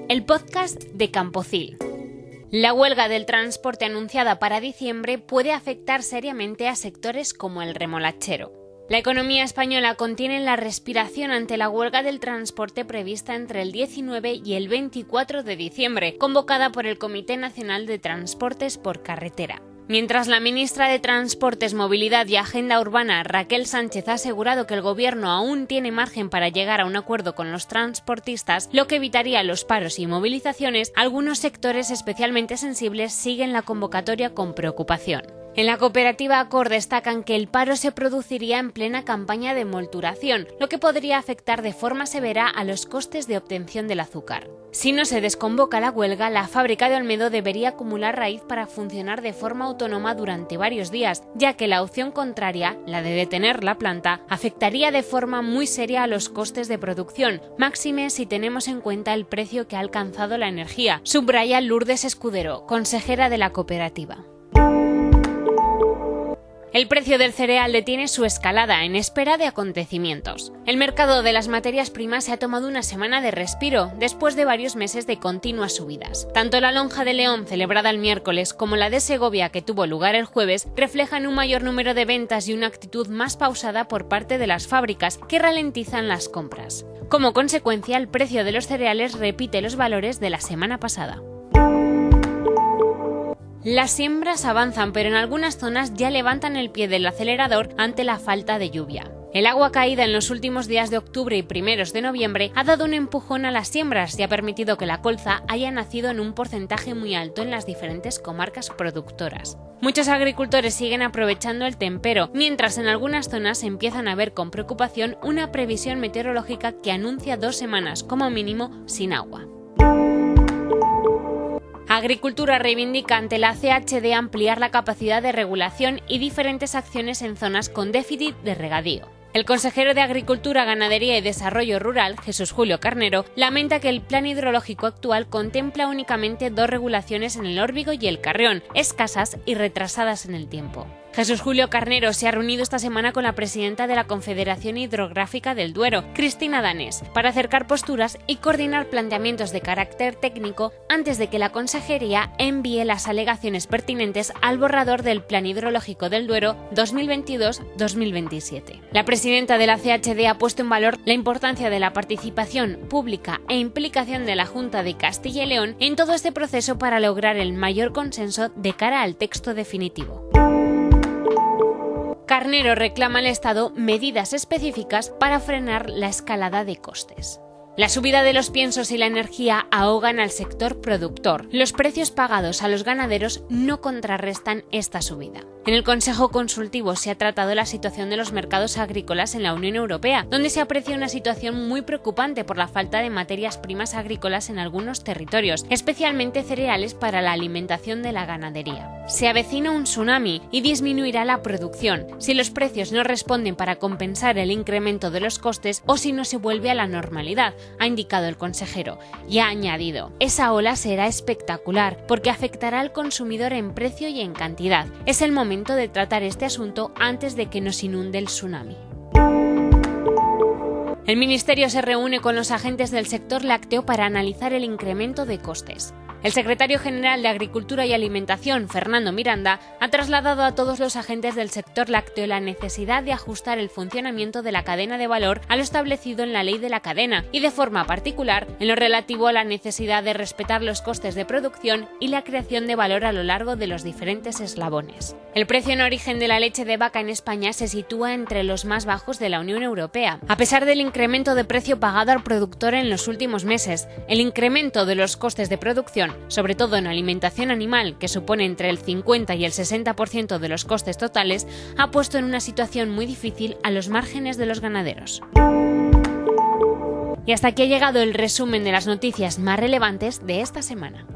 el podcast de Campocil. La huelga del transporte anunciada para diciembre puede afectar seriamente a sectores como el remolachero. La economía española contiene la respiración ante la huelga del transporte prevista entre el 19 y el 24 de diciembre, convocada por el Comité Nacional de Transportes por Carretera. Mientras la ministra de Transportes, Movilidad y Agenda Urbana, Raquel Sánchez, ha asegurado que el Gobierno aún tiene margen para llegar a un acuerdo con los transportistas, lo que evitaría los paros y movilizaciones, algunos sectores especialmente sensibles siguen la convocatoria con preocupación. En la cooperativa Acor destacan que el paro se produciría en plena campaña de molturación, lo que podría afectar de forma severa a los costes de obtención del azúcar. Si no se desconvoca la huelga, la fábrica de Olmedo debería acumular raíz para funcionar de forma autónoma durante varios días, ya que la opción contraria, la de detener la planta, afectaría de forma muy seria a los costes de producción, máxime si tenemos en cuenta el precio que ha alcanzado la energía, subraya Lourdes Escudero, consejera de la cooperativa. El precio del cereal detiene su escalada en espera de acontecimientos. El mercado de las materias primas se ha tomado una semana de respiro después de varios meses de continuas subidas. Tanto la lonja de León celebrada el miércoles como la de Segovia que tuvo lugar el jueves reflejan un mayor número de ventas y una actitud más pausada por parte de las fábricas que ralentizan las compras. Como consecuencia, el precio de los cereales repite los valores de la semana pasada. Las siembras avanzan, pero en algunas zonas ya levantan el pie del acelerador ante la falta de lluvia. El agua caída en los últimos días de octubre y primeros de noviembre ha dado un empujón a las siembras y ha permitido que la colza haya nacido en un porcentaje muy alto en las diferentes comarcas productoras. Muchos agricultores siguen aprovechando el tempero, mientras en algunas zonas empiezan a ver con preocupación una previsión meteorológica que anuncia 2 semanas como mínimo sin agua. Agricultura reivindica ante la CHD ampliar la capacidad de regulación y diferentes acciones en zonas con déficit de regadío. El consejero de Agricultura, Ganadería y Desarrollo Rural, Jesús Julio Carnero, lamenta que el plan hidrológico actual contempla únicamente 2 regulaciones en el Órbigo y el Carrión, escasas y retrasadas en el tiempo. Jesús Julio Carnero se ha reunido esta semana con la presidenta de la Confederación Hidrográfica del Duero, Cristina Danés, para acercar posturas y coordinar planteamientos de carácter técnico antes de que la consejería envíe las alegaciones pertinentes al borrador del Plan Hidrológico del Duero 2022-2027. La presidenta de la CHD ha puesto en valor la importancia de la participación pública e implicación de la Junta de Castilla y León en todo este proceso para lograr el mayor consenso de cara al texto definitivo. Carnero reclama al Estado medidas específicas para frenar la escalada de costes. La subida de los piensos y la energía ahogan al sector productor. Los precios pagados a los ganaderos no contrarrestan esta subida. En el Consejo Consultivo se ha tratado la situación de los mercados agrícolas en la Unión Europea, donde se aprecia una situación muy preocupante por la falta de materias primas agrícolas en algunos territorios, especialmente cereales para la alimentación de la ganadería. Se avecina un tsunami y disminuirá la producción si los precios no responden para compensar el incremento de los costes o si no se vuelve a la normalidad, ha indicado el consejero, y ha añadido: esa ola será espectacular porque afectará al consumidor en precio y en cantidad. Es el momento de tratar este asunto antes de que nos inunde el tsunami. El Ministerio se reúne con los agentes del sector lácteo para analizar el incremento de costes. El secretario general de Agricultura y Alimentación, Fernando Miranda, ha trasladado a todos los agentes del sector lácteo la necesidad de ajustar el funcionamiento de la cadena de valor a lo establecido en la ley de la cadena y, de forma particular, en lo relativo a la necesidad de respetar los costes de producción y la creación de valor a lo largo de los diferentes eslabones. El precio en origen de la leche de vaca en España se sitúa entre los más bajos de la Unión Europea. A pesar del incremento de precio pagado al productor en los últimos meses, el incremento de los costes de producción, sobre todo en alimentación animal, que supone entre el 50 y el 60% de los costes totales, ha puesto en una situación muy difícil a los márgenes de los ganaderos. Y hasta aquí ha llegado el resumen de las noticias más relevantes de esta semana.